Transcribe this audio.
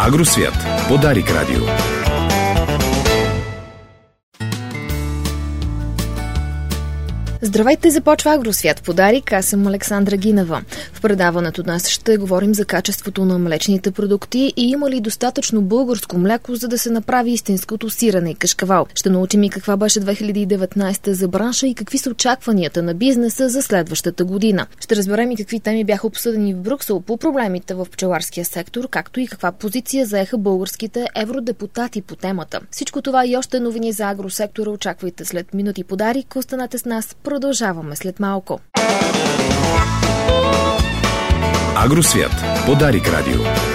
Агросвят по Дарик Радио. Здравейте, започва Агросвят по Дарик. Аз съм Александра Гинева. В предаването днес ще говорим за качеството на млечните продукти и има ли достатъчно българско мляко, за да се направи истинското сирене и кашкавал. Ще научим и каква беше 2019 за бранша и какви са очакванията на бизнеса за следващата година. Ще разберем и какви теми бяха обсъдени в Брюксел по проблемите в пчеларския сектор, както и каква позиция заеха българските евродепутати по темата. Всичко това и още новини за агросектора очаквайте след минути по Дарик. Останете с нас. Продължаваме след малко. Агросвят по Дарик Радио.